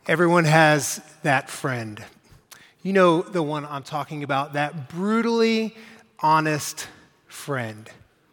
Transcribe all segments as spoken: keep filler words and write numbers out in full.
Everyone has that friend. You know the one I'm talking about, that brutally honest friend.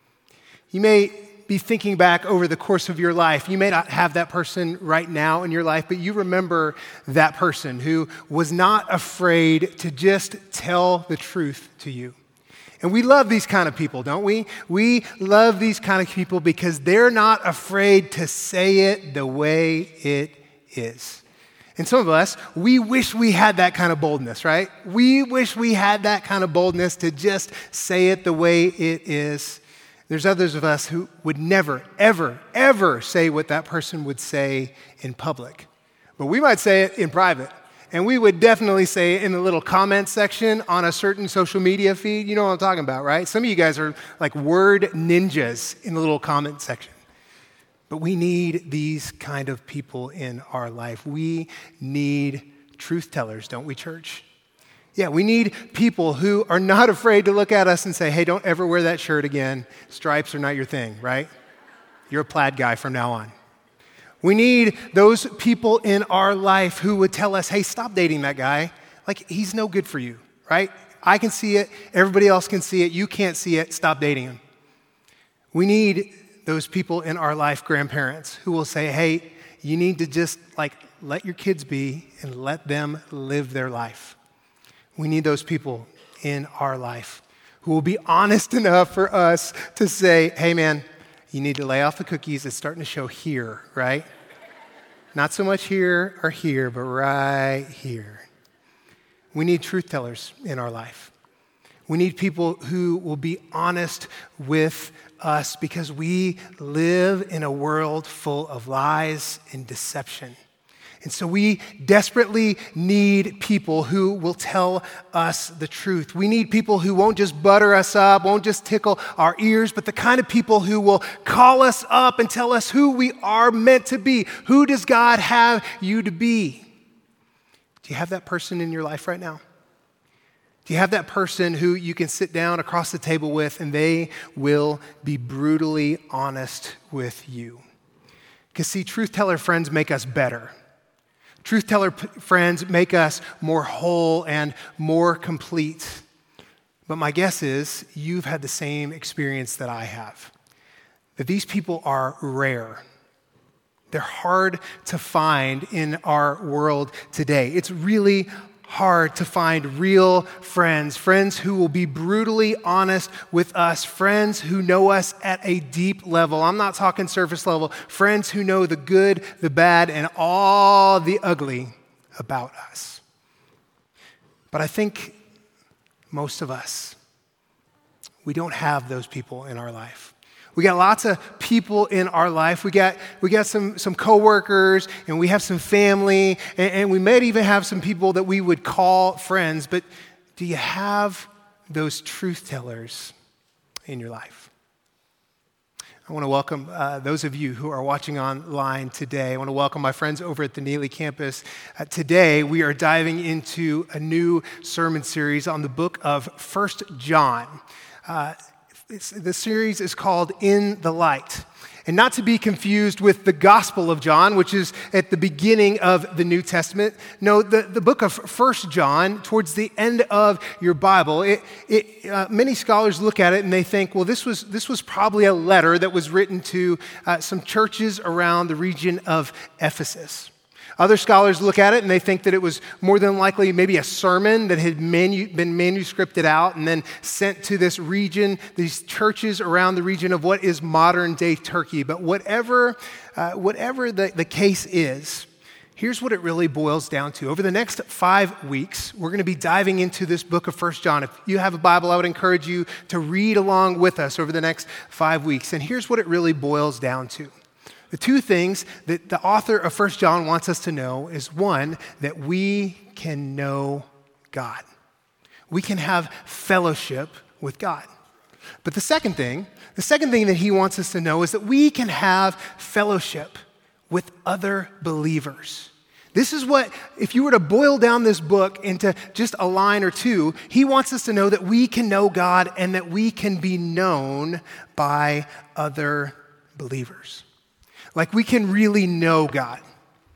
You may be thinking back over the course of your life. You may not have that person right now in your life, but you remember that person who was not afraid to just tell the truth to you. And we love these kind of people, don't we? We love these kind of people because they're not afraid to say it the way it is. And some of us, we wish we had that kind of boldness, right? We wish we had that kind of boldness to just say it the way it is. There's others of us who would never, ever, ever say what that person would say in public. But we might say it in private. And we would definitely say it in the little comment section on a certain social media feed. You know what I'm talking about, right? Some of you guys are like word ninjas in the little comment section. But we need these kind of people in our life. We need truth tellers, don't we, church? Yeah, we need people who are not afraid to look at us and say, hey, don't ever wear that shirt again. Stripes are not your thing, right? You're a plaid guy from now on. We need those people in our life who would tell us, hey, stop dating that guy. Like, he's no good for you, right? I can see it. Everybody else can see it. You can't see it. Stop dating him. We need those people in our life, grandparents, who will say, hey, you need to just like let your kids be and let them live their life. We need those people in our life who will be honest enough for us to say, hey man, you need to lay off the cookies. It's starting to show here, right? Not so much here or here, but right here. We need truth tellers in our life. We need people who will be honest with us because we live in a world full of lies and deception. And so we desperately need people who will tell us the truth. We need people who won't just butter us up, won't just tickle our ears, but the kind of people who will call us up and tell us who we are meant to be. Who does God have you to be? Do you have that person in your life right now? Do you have that person who you can sit down across the table with and they will be brutally honest with you? Because see, truth teller friends make us better. Truth teller p- friends make us more whole and more complete. But my guess is you've had the same experience that I have. That these people are rare. They're hard to find in our world today. It's really hard to find real friends, friends who will be brutally honest with us, friends who know us at a deep level. I'm not talking surface level, friends who know the good, the bad, and all the ugly about us. But I think most of us, we don't have those people in our life. We got lots of people in our life. We got we got some some coworkers, and we have some family, and, and we might even have some people that we would call friends. But do you have those truth tellers in your life? I want to welcome uh, those of you who are watching online today. I want to welcome my friends over at the Neely campus. Uh, today, we are diving into a new sermon series on the book of First John. Uh, It's, the series is called In the Light, and not to be confused with the Gospel of John, which is at the beginning of the New Testament. No, the, the book of First John, towards the end of your Bible, it, it, uh, many scholars look at it and they think, well, this was, this was probably a letter that was written to uh, some churches around the region of Ephesus. Other scholars look at it and they think that it was more than likely maybe a sermon that had manu- been manuscripted out and then sent to this region, these churches around the region of what is modern-day Turkey. But whatever, uh, whatever the, the case is, here's what it really boils down to. Over the next five weeks, we're going to be diving into this book of First John. If you have a Bible, I would encourage you to read along with us over the next five weeks. And here's what it really boils down to. The two things that the author of First John wants us to know is, one, that we can know God. We can have fellowship with God. But the second thing, the second thing that he wants us to know is that we can have fellowship with other believers. This is what, if you were to boil down this book into just a line or two, he wants us to know that we can know God and that we can be known by other believers. Like we can really know God.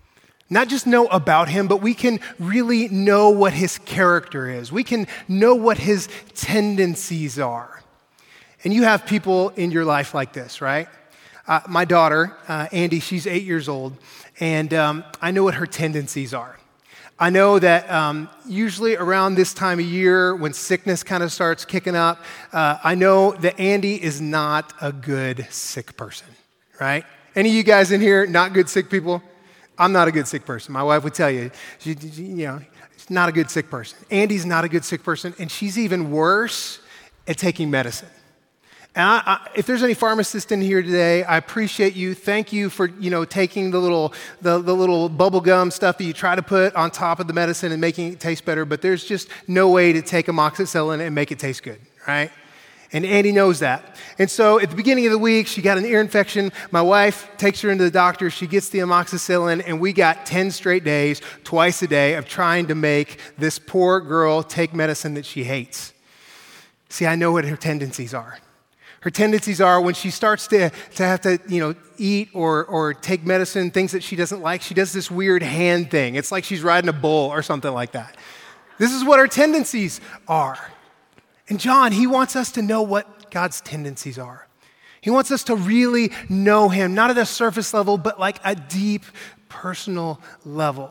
Not just know about him, but we can really know what his character is. We can know what his tendencies are. And you have people in your life like this, right? Uh, my daughter, uh, Andy, she's eight years old, and um, I know what her tendencies are. I know that um, usually around this time of year when sickness kind of starts kicking up, uh, I know that Andy is not a good sick person, right? Any of you guys in here, not good sick people? I'm not a good sick person. My wife would tell you, she, she, you know, she's not a good sick person. Andy's not a good sick person, and she's even worse at taking medicine. And I, I, if there's any pharmacists in here today, I appreciate you. Thank you for, you know, taking the little the, the little bubble gum stuff that you try to put on top of the medicine and making it taste better. But there's just no way to take amoxicillin and make it taste good, right? And Andy knows that. And so at the beginning of the week, she got an ear infection. My wife takes her into the doctor. She gets the amoxicillin, and we got ten straight days, twice a day, of trying to make this poor girl take medicine that she hates. See, I know what her tendencies are. Her tendencies are when she starts to, to have to, you know, eat or, or take medicine, things that she doesn't like, she does this weird hand thing. It's like she's riding a bull or something like that. This is what her tendencies are. And John, he wants us to know what God's tendencies are. He wants us to really know him, not at a surface level, but like a deep personal level.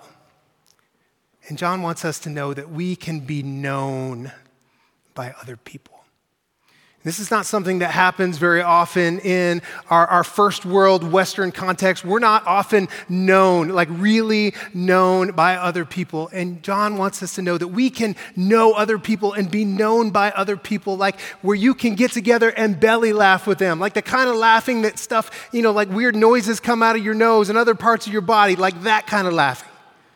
And John wants us to know that we can be known by other people. This is not something that happens very often in our, our first world Western context. We're not often known, like really known by other people. And John wants us to know that we can know other people and be known by other people, like where you can get together and belly laugh with them, like the kind of laughing that stuff, you know, like weird noises come out of your nose and other parts of your body, like that kind of laughing.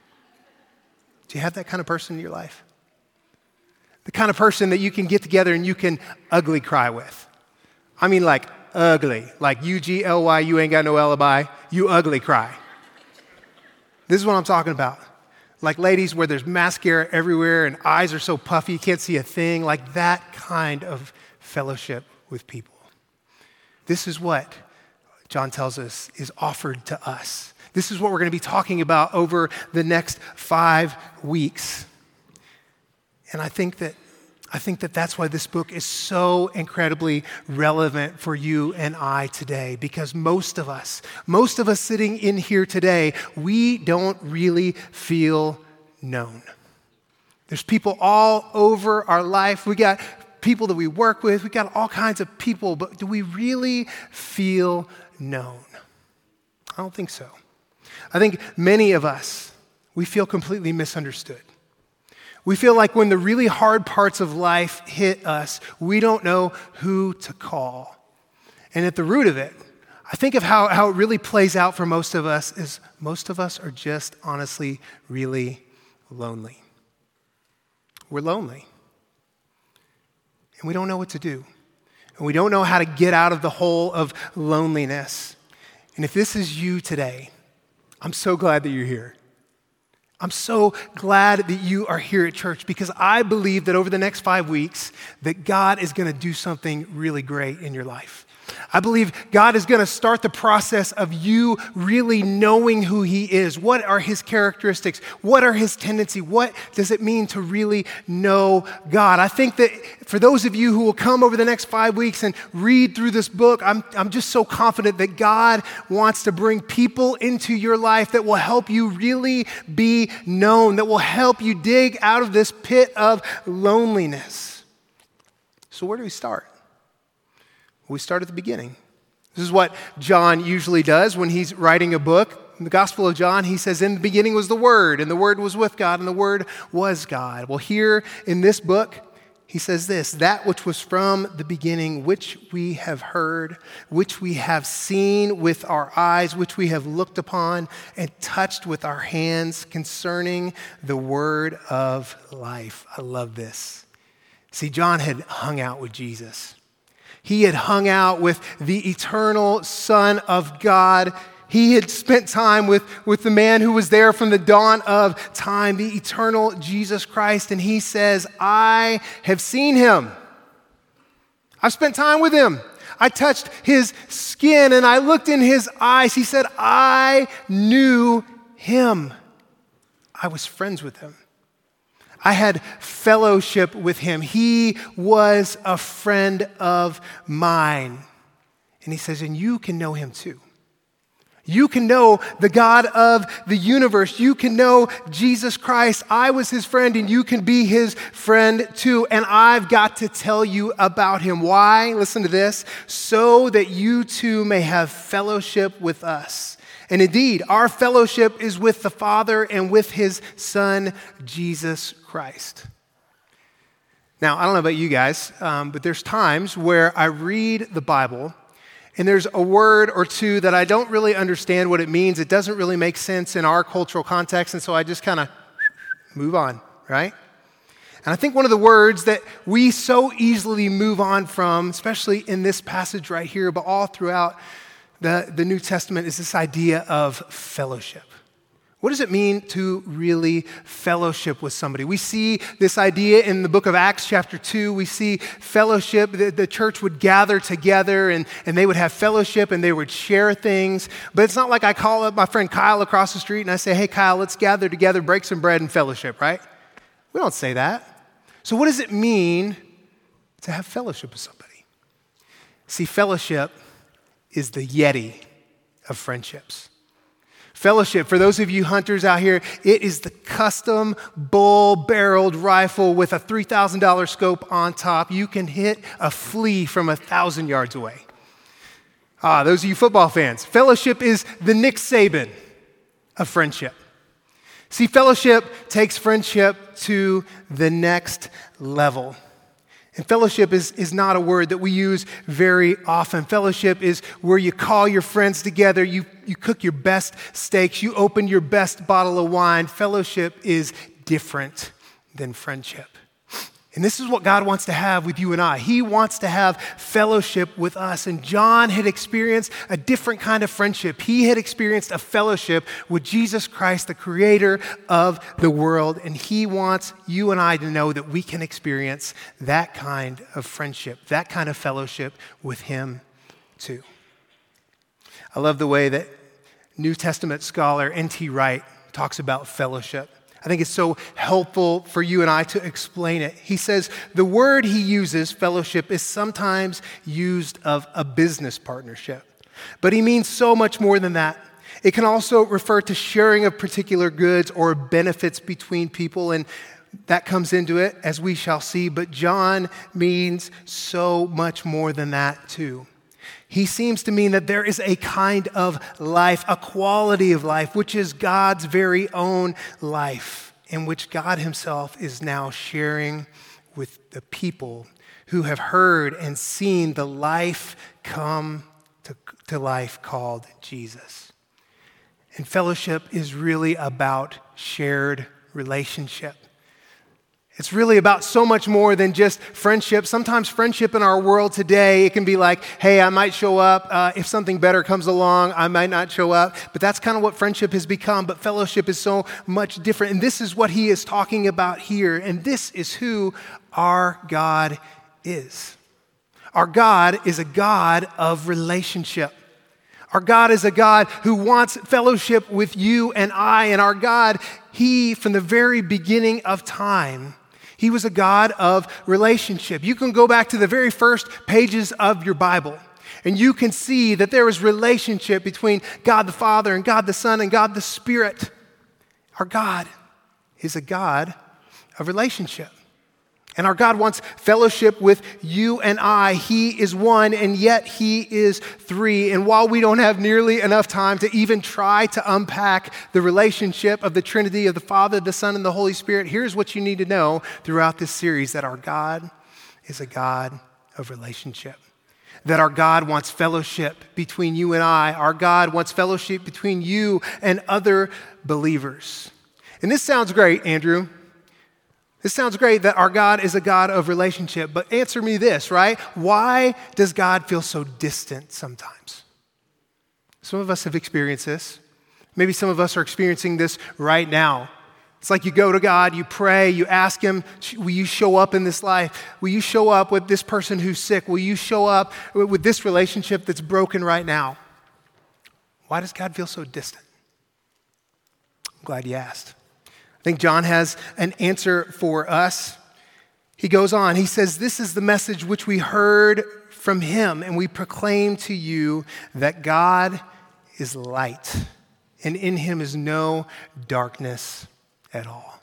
Do you have that kind of person in your life? The kind of person that you can get together and you can ugly cry with. I mean like ugly, like U G L Y, you ain't got no alibi, you ugly cry. This is what I'm talking about. Like ladies where there's mascara everywhere and eyes are so puffy you can't see a thing, like that kind of fellowship with people. This is what John tells us is offered to us. This is what we're going to be talking about over the next five weeks. And I think that I think that that's why this book is so incredibly relevant for you and I today, because most of us, most of us sitting in here today, we don't really feel known. There's people all over our life. We got people that we work with. We got all kinds of people, but do we really feel known? I don't think so. I think many of us, we feel completely misunderstood. We feel like when the really hard parts of life hit us, we don't know who to call. And at the root of it, I think of how, how it really plays out for most of us is most of us are just honestly really lonely. We're lonely. And we don't know what to do. And we don't know how to get out of the hole of loneliness. And if this is you today, I'm so glad that you're here. I'm so glad that you are here at church because I believe that over the next five weeks that God is going to do something really great in your life. I believe God is going to start the process of you really knowing who he is. What are his characteristics? What are his tendencies? What does it mean to really know God? I think that for those of you who will come over the next five weeks and read through this book, I'm, I'm just so confident that God wants to bring people into your life that will help you really be known, that will help you dig out of this pit of loneliness. So where do we start? We start at the beginning. This is what John usually does when he's writing a book. In the Gospel of John, he says, in the beginning was the Word, and the Word was with God, and the Word was God. Well, here in this book, he says this, that which was from the beginning, which we have heard, which we have seen with our eyes, which we have looked upon and touched with our hands concerning the Word of life. I love this. See, John had hung out with Jesus. He had hung out with the eternal Son of God. He had spent time with, with the man who was there from the dawn of time, the eternal Jesus Christ. And he says, I have seen him. I've spent time with him. I touched his skin and I looked in his eyes. He said, I knew him. I was friends with him. I had fellowship with him. He was a friend of mine. And he says, and you can know him too. You can know the God of the universe. You can know Jesus Christ. I was his friend and you can be his friend too. And I've got to tell you about him. Why? Listen to this. So that you too may have fellowship with us. And indeed, our fellowship is with the Father and with his Son, Jesus Christ. Now, I don't know about you guys, um, but there's times where I read the Bible and there's a word or two that I don't really understand what it means. It doesn't really make sense in our cultural context, and so I just kind of move on, right? And I think one of the words that we so easily move on from, especially in this passage right here, but all throughout the, the New Testament, is this idea of fellowship. What does it mean to really fellowship with somebody? We see this idea in the book of Acts chapter two. We see fellowship. The, the church would gather together and, and they would have fellowship and they would share things. But it's not like I call up my friend Kyle across the street and I say, hey, Kyle, let's gather together, break some bread and fellowship, right? We don't say that. So what does it mean to have fellowship with somebody? See, fellowship is the Yeti of friendships. Fellowship, for those of you hunters out here, it is the custom bull-barreled rifle with a three thousand dollars scope on top. You can hit a flea from a thousand yards away. Ah, those of you football fans, fellowship is the Nick Saban of friendship. See, fellowship takes friendship to the next level. And fellowship is, is not a word that we use very often. Fellowship is where you call your friends together, you, you cook your best steaks, you open your best bottle of wine. Fellowship is different than friendship. And this is what God wants to have with you and I. He wants to have fellowship with us. And John had experienced a different kind of friendship. He had experienced a fellowship with Jesus Christ, the creator of the world. And he wants you and I to know that we can experience that kind of friendship, that kind of fellowship with him too. I love the way that New Testament scholar N T Wright talks about fellowship. I think it's so helpful for you and I to explain it. He says the word he uses, fellowship, is sometimes used of a business partnership. But he means so much more than that. It can also refer to sharing of particular goods or benefits between people, and that comes into it, as we shall see. But John means so much more than that too. He seems to mean that there is a kind of life, a quality of life, which is God's very own life, in which God himself is now sharing with the people who have heard and seen the life come to, to life called Jesus. And fellowship is really about shared relationship. It's really about so much more than just friendship. Sometimes friendship in our world today, it can be like, hey, I might show up. Uh, if something better comes along, I might not show up. But that's kind of what friendship has become. But fellowship is so much different. And this is what he is talking about here. And this is who our God is. Our God is a God of relationship. Our God is a God who wants fellowship with you and I. And our God, he, from the very beginning of time, he was a God of relationship. You can go back to the very first pages of your Bible, and you can see that there is relationship between God the Father and God the Son and God the Spirit. Our God is a God of relationship. And our God wants fellowship with you and I. He is one, and yet he is three. And while we don't have nearly enough time to even try to unpack the relationship of the Trinity of the Father, the Son, and the Holy Spirit, here's what you need to know throughout this series, that our God is a God of relationship. That our God wants fellowship between you and I. Our God wants fellowship between you and other believers. And this sounds great, Andrew. This sounds great that our God is a God of relationship, but answer me this, right? Why does God feel so distant sometimes? Some of us have experienced this. Maybe some of us are experiencing this right now. It's like you go to God, you pray, you ask him, will you show up in this life? Will you show up with this person who's sick? Will you show up with this relationship that's broken right now? Why does God feel so distant? I'm glad you asked. I think John has an answer for us. He goes on, he says, "This is the message which we heard from him, and we proclaim to you that God is light, and in him is no darkness at all."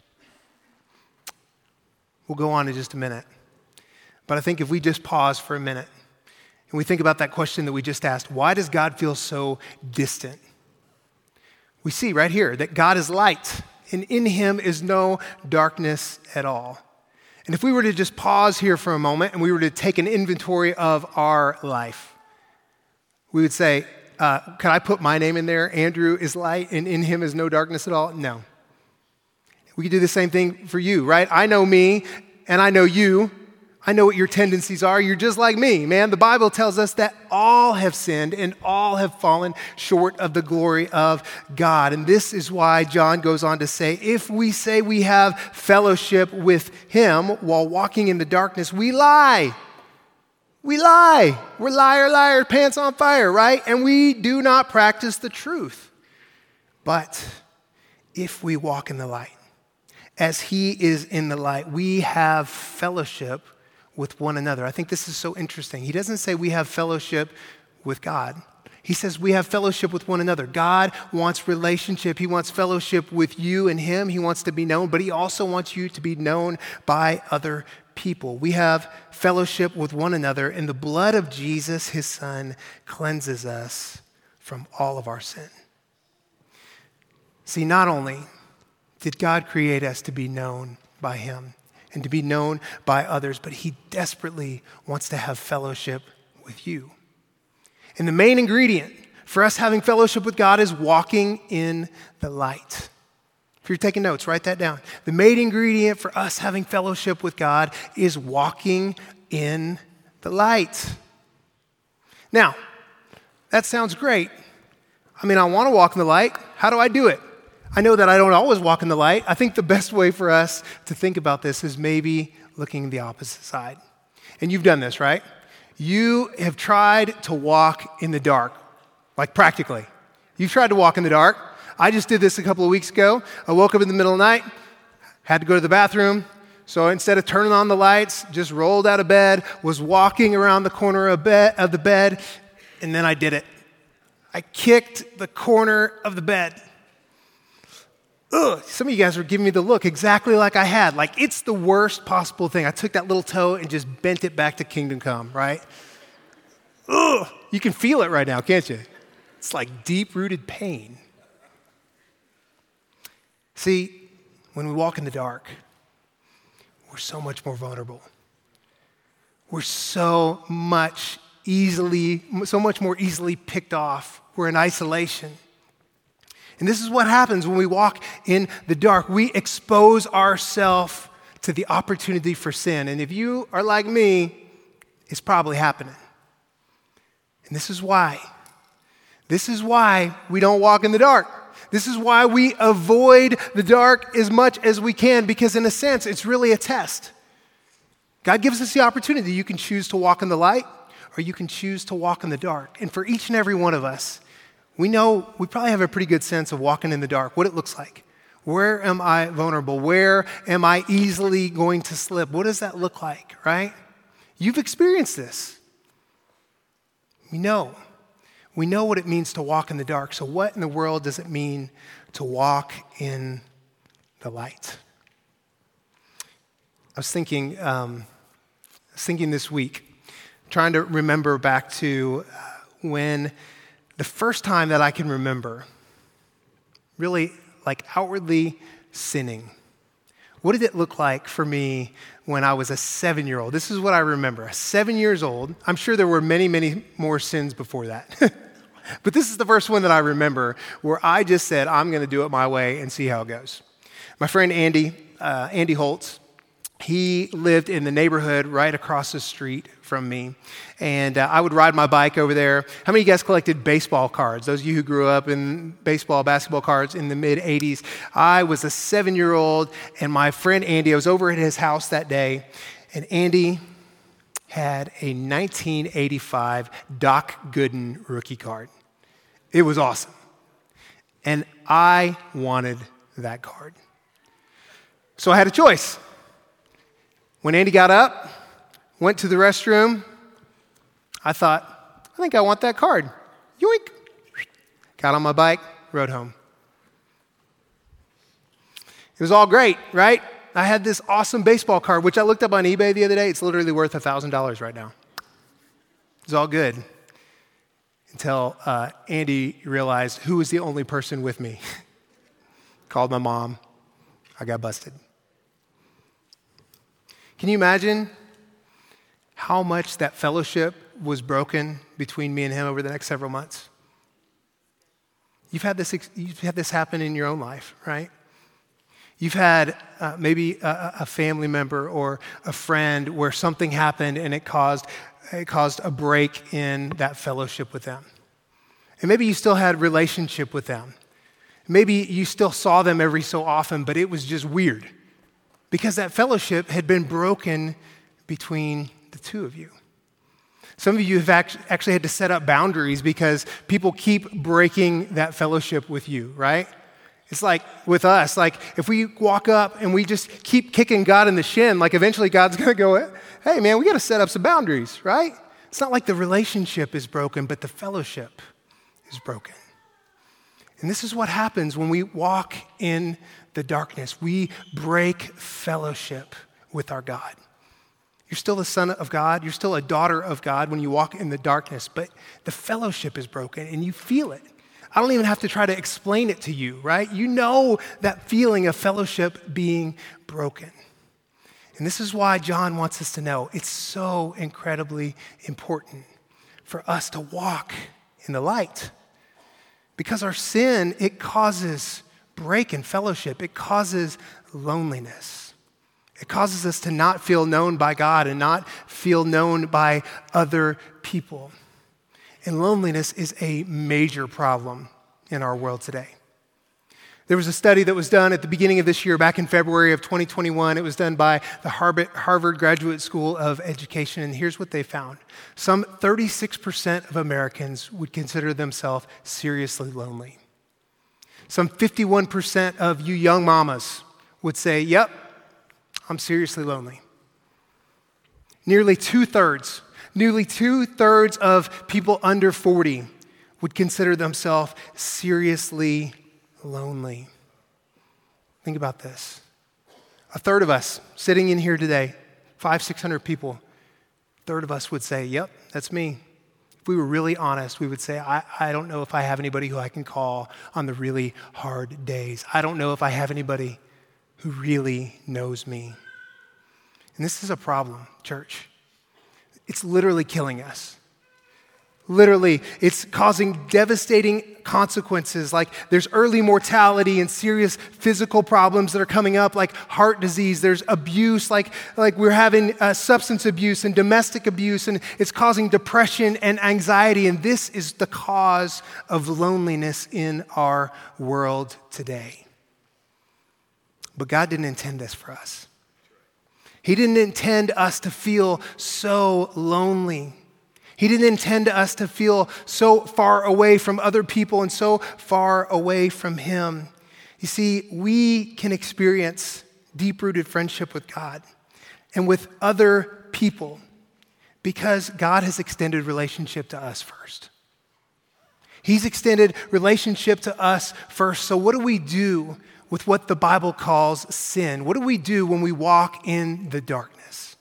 We'll go on in just a minute. But I think if we just pause for a minute and we think about that question that we just asked, why does God feel so distant? We see right here that God is light, and in him is no darkness at all. And if we were to just pause here for a moment and we were to take an inventory of our life, we would say, uh, can I put my name in there? Andrew is light, and in him is no darkness at all? No. We could do the same thing for you, right? I know me, and I know you. I know what your tendencies are. You're just like me, man. The Bible tells us that all have sinned and all have fallen short of the glory of God. And this is why John goes on to say, if we say we have fellowship with him while walking in the darkness, we lie. We lie. We're liar, liar, pants on fire, right? And we do not practice the truth. But if we walk in the light, as he is in the light, we have fellowship with one another. I think this is so interesting. He doesn't say we have fellowship with God. He says we have fellowship with one another. God wants relationship. He wants fellowship with you and him. He wants to be known, but he also wants you to be known by other people. We have fellowship with one another, and the blood of Jesus, his son, cleanses us from all of our sin. See, not only did God create us to be known by him and to be known by others, but he desperately wants to have fellowship with you. And the main ingredient for us having fellowship with God is walking in the light. If you're taking notes, write that down. The main ingredient for us having fellowship with God is walking in the light. Now, that sounds great. I mean, I want to walk in the light. How do I do it? I know that I don't always walk in the light. I think the best way for us to think about this is maybe looking the opposite side. And you've done this, right? You have tried to walk in the dark, like practically. You've tried to walk in the dark. I just did this a couple of weeks ago. I woke up in the middle of the night, had to go to the bathroom. So instead of turning on the lights, just rolled out of bed, was walking around the corner of, bed, of the bed, and then I did it. I kicked the corner of the bed. Ugh, some of you guys are giving me the look exactly like I had. Like, it's the worst possible thing. I took that little toe and just bent it back to kingdom come, right? Ugh, you can feel it right now, can't you? It's like deep-rooted pain. See, when we walk in the dark, we're so much more vulnerable. We're so much easily, so much more easily picked off. We're in isolation. And this is what happens when we walk in the dark. We expose ourselves to the opportunity for sin. And if you are like me, it's probably happening. And this is why. This is why we don't walk in the dark. This is why we avoid the dark as much as we can, because in a sense, it's really a test. God gives us the opportunity. You can choose to walk in the light, or you can choose to walk in the dark. And for each and every one of us, we know, we probably have a pretty good sense of walking in the dark, what it looks like. Where am I vulnerable? Where am I easily going to slip? What does that look like, right? You've experienced this. We know. We know what it means to walk in the dark. So what in the world does it mean to walk in the light? I was thinking, um, I was thinking this week, trying to remember back to uh, when the first time that I can remember, really like outwardly sinning. What did it look like for me when I was a seven-year-old? This is what I remember. Seven years old. I'm sure there were many, many more sins before that. But this is the first one that I remember where I just said, I'm going to do it my way and see how it goes. My friend Andy, uh, Andy Holtz, he lived in the neighborhood right across the street from me. And uh, I would ride my bike over there. How many of you guys collected baseball cards? Those of you who grew up in baseball, basketball cards in the mid-eighties. I was a seven-year-old, and my friend Andy, I was over at his house that day, and Andy had a nineteen eighty-five Doc Gooden rookie card. It was awesome. And I wanted that card. So I had a choice. When Andy got up, went to the restroom, I thought, I think I want that card. Yoink. Got on my bike, rode home. It was all great, right? I had this awesome baseball card, which I looked up on eBay the other day. It's literally worth one thousand dollars right now. It was all good until uh, Andy realized who was the only person with me. Called my mom. I got busted. Can you imagine how much that fellowship was broken between me and him over the next several months? You've had this, you've had this happen in your own life, right? You've had uh, maybe a, a family member or a friend where something happened and it caused, it caused a break in that fellowship with them. And maybe you still had relationship with them. Maybe you still saw them every so often, but it was just weird because that fellowship had been broken between the two of you. Some of you have actually had to set up boundaries because people keep breaking that fellowship with you, right? It's like with us, like if we walk up and we just keep kicking God in the shin, like eventually God's going to go, hey man, we got to set up some boundaries, right? It's not like the relationship is broken, but the fellowship is broken. And this is what happens when we walk in the darkness. We break fellowship with our God. You're still a son of God. You're still a daughter of God when you walk in the darkness, but the fellowship is broken and you feel it. I don't even have to try to explain it to you, right? You know that feeling of fellowship being broken. And this is why John wants us to know it's so incredibly important for us to walk in the light. Because our sin, it causes break in fellowship. It causes loneliness. It causes us to not feel known by God and not feel known by other people. And loneliness is a major problem in our world today. There was a study that was done at the beginning of this year, back in February of twenty twenty-one. It was done by the Harvard Graduate School of Education, and here's what they found. Some thirty-six percent of Americans would consider themselves seriously lonely. Some fifty-one percent of you young mamas would say, yep, I'm seriously lonely. Nearly two-thirds, nearly two-thirds of people under forty would consider themselves seriously lonely. Think about this. A third of us sitting in here today, five, six hundred people, a third of us would say, yep, that's me. If we were really honest, we would say, I, I don't know if I have anybody who I can call on the really hard days. I don't know if I have anybody who really knows me. And this is a problem, church. It's literally killing us. Literally, it's causing devastating consequences. Like there's early mortality and serious physical problems that are coming up, like heart disease. There's abuse, like, like we're having uh, substance abuse and domestic abuse, and it's causing depression and anxiety. And this is the cause of loneliness in our world today. But God didn't intend this for us. He didn't intend us to feel so lonely. He didn't intend us to feel so far away from other people and so far away from Him. You see, we can experience deep-rooted friendship with God and with other people because God has extended relationship to us first. He's extended relationship to us first. So what do we do with what the Bible calls sin? What do we do when we walk in the darkness?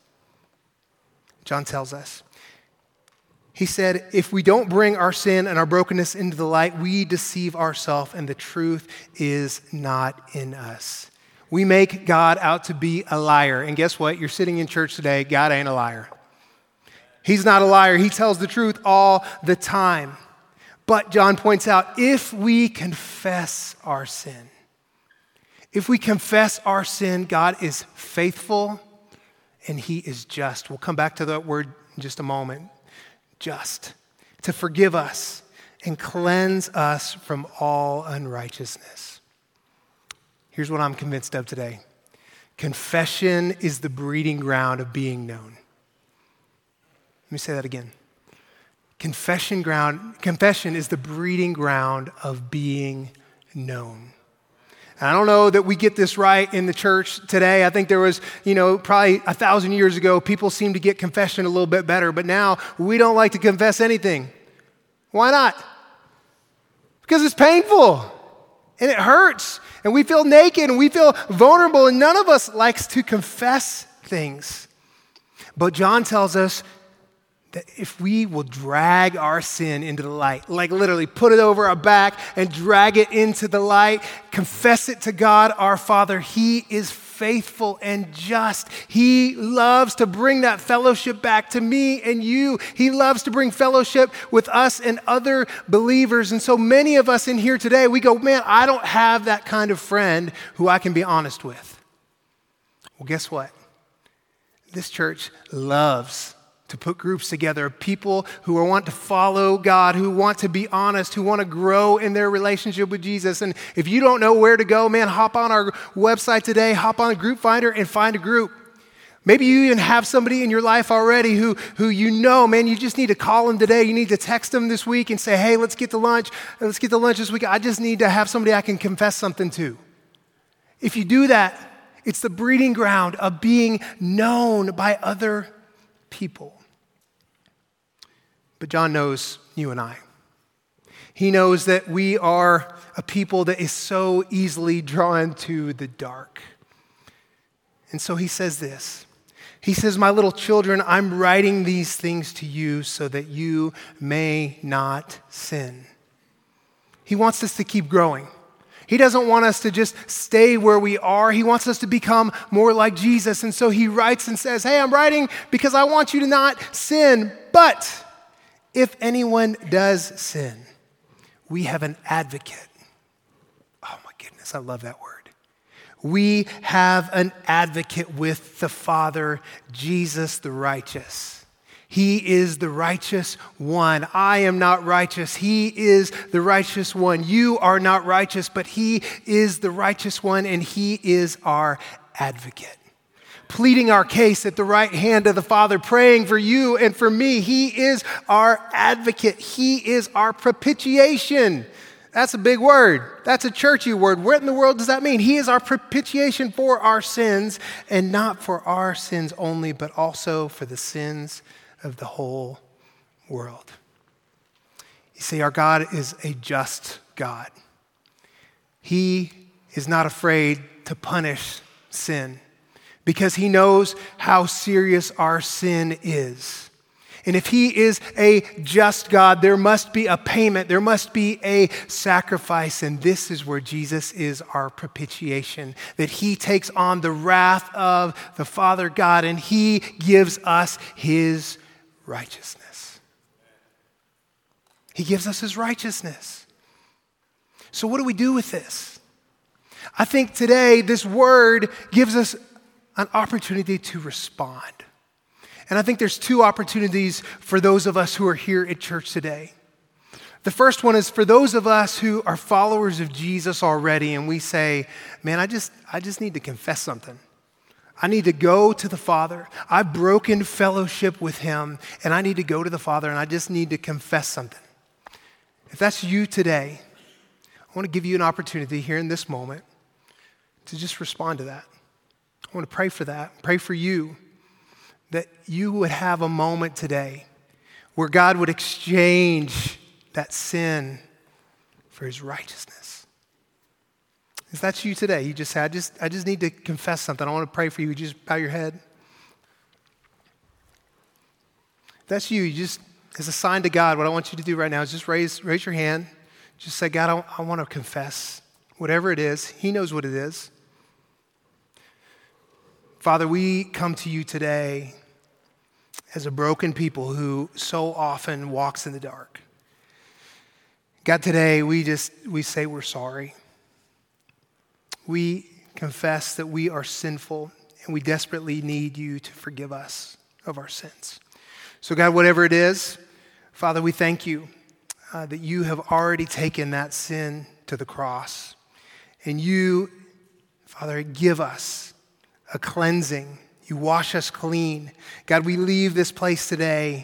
John tells us. He said, if we don't bring our sin and our brokenness into the light, we deceive ourselves and the truth is not in us. We make God out to be a liar. And guess what? You're sitting in church today. God ain't a liar. He's not a liar. He tells the truth all the time. But John points out, if we confess our sin, if we confess our sin, God is faithful and He is just. We'll come back to that word in just a moment. Just, to forgive us and cleanse us from all unrighteousness. Here's what I'm convinced of today. Confession is the breeding ground of being known. Let me say that again. Confession ground, confession is the breeding ground of being known. And I don't know that we get this right in the church today. I think there was, you know, probably a thousand years ago, people seemed to get confession a little bit better, but now we don't like to confess anything. Why not? Because it's painful and it hurts and we feel naked and we feel vulnerable and none of us likes to confess things. But John tells us that if we will drag our sin into the light, like literally put it over our back and drag it into the light, confess it to God our Father, He is faithful and just. He loves to bring that fellowship back to me and you. He loves to bring fellowship with us and other believers. And so many of us in here today, we go, man, I don't have that kind of friend who I can be honest with. Well, guess what? This church loves to put groups together of people who want to follow God, who want to be honest, who want to grow in their relationship with Jesus. And if you don't know where to go, man, hop on our website today, hop on Group Finder and find a group. Maybe you even have somebody in your life already who, who you know, man, you just need to call them today. You need to text them this week and say, hey, let's get to lunch. Let's get to lunch this week. I just need to have somebody I can confess something to. If you do that, it's the breeding ground of being known by other people. But John knows you and I. He knows that we are a people that is so easily drawn to the dark. And so he says this. He says, my little children, I'm writing these things to you so that you may not sin. He wants us to keep growing. He doesn't want us to just stay where we are. He wants us to become more like Jesus. And so he writes and says, hey, I'm writing because I want you to not sin. But if anyone does sin, we have an advocate. Oh my goodness, I love that word. We have an advocate with the Father, Jesus the righteous. He is the righteous one. I am not righteous. He is the righteous one. You are not righteous, but He is the righteous one, and He is our advocate. Pleading our case at the right hand of the Father, praying for you and for me. He is our advocate. He is our propitiation. That's a big word. That's a churchy word. What in the world does that mean? He is our propitiation for our sins, and not for our sins only, but also for the sins of the whole world. You see, our God is a just God. He is not afraid to punish sin because He knows how serious our sin is. And if He is a just God, there must be a payment, there must be a sacrifice, and this is where Jesus is our propitiation, that He takes on the wrath of the Father God and He gives us His righteousness. He gives us His righteousness. So what do we do with this? I think today this word gives us an opportunity to respond. And I think there's two opportunities for those of us who are here at church today. The first one is for those of us who are followers of Jesus already and we say, man, I just, I just need to confess something. I need to go to the Father. I've broken fellowship with Him, and I need to go to the Father, and I just need to confess something. If that's you today, I want to give you an opportunity here in this moment to just respond to that. I want to pray for that, pray for you, that you would have a moment today where God would exchange that sin for His righteousness. If that's you today, you just say, I just, I just need to confess something. I want to pray for you. You just bow your head. If that's you, you just, as a sign to God, what I want you to do right now is just raise, raise your hand. Just say, God, I, I want to confess whatever it is. He knows what it is. Father, we come to you today as a broken people who so often walks in the dark. God, today we just, we say we're sorry. We confess that we are sinful and we desperately need you to forgive us of our sins. So God, whatever it is, Father, we thank you uh, that you have already taken that sin to the cross. And you, Father, give us a cleansing. You wash us clean. God, we leave this place today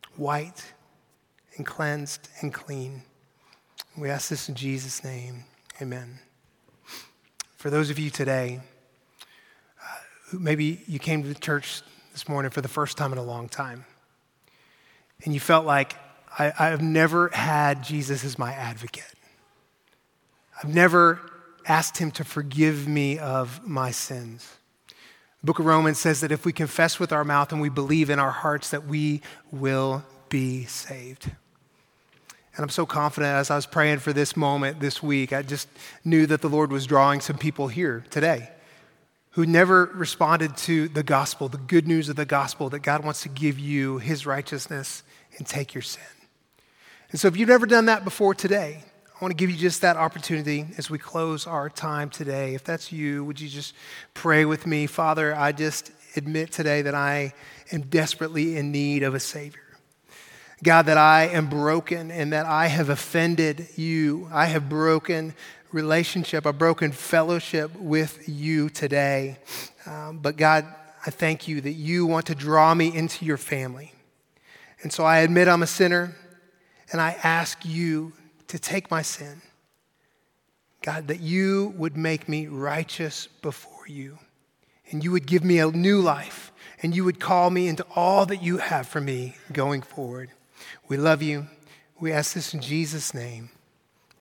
white and cleansed and clean. We ask this in Jesus' name. Amen. For those of you today, uh, who maybe you came to the church this morning for the first time in a long time, and you felt like, I, I've never had Jesus as my advocate. I've never asked him to forgive me of my sins. The book of Romans says that if we confess with our mouth and we believe in our hearts that we will be saved. And I'm so confident as I was praying for this moment this week, I just knew that the Lord was drawing some people here today who never responded to the gospel, the good news of the gospel, that God wants to give you his righteousness and take your sin. And so if you've never done that before today, I want to give you just that opportunity as we close our time today. If that's you, would you just pray with me? Father, I just admit today that I am desperately in need of a Savior. God, that I am broken and that I have offended you. I have broken relationship, a broken fellowship with you today. Um, but God, I thank you that you want to draw me into your family. And so I admit I'm a sinner, and I ask you to take my sin. God, that you would make me righteous before you, and you would give me a new life, and you would call me into all that you have for me going forward. We love you. We ask this in Jesus' name.